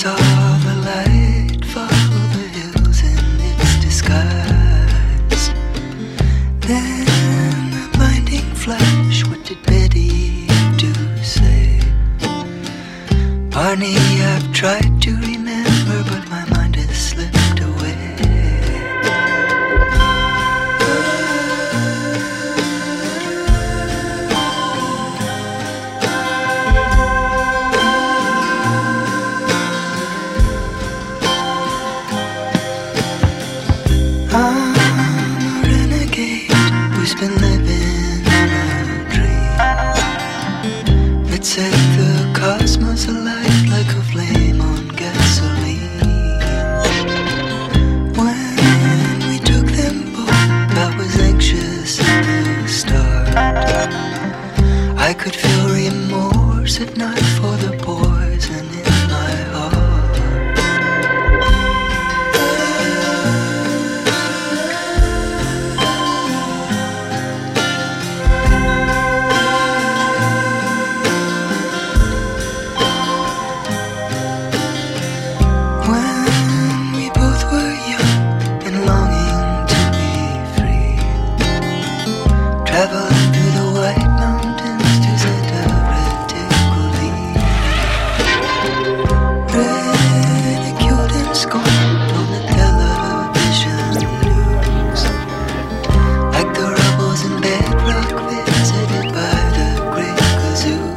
saw the light follow the hills in its disguise. Then a blinding flash, what did Betty do say? Barney, I've tried to remember, but my mind has slipped away. I'm a renegade who's been living in a dream that set the cosmos alight like a flame on gasoline. When we took them both, I was anxious at the start. I could feel remorse if not for the poison in my heart. Traveling through the white mountains to Santa Reticuli, ridiculed and scorned on the television news, like the rebels in bedrock visited by the great kazoo.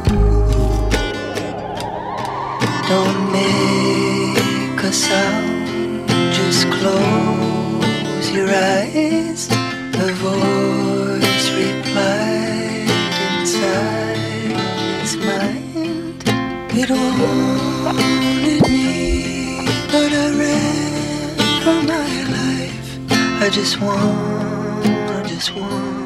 Don't make a sound, just close your eyes. The voice replied inside his mind. It wanted me, but I ran for my life. I just want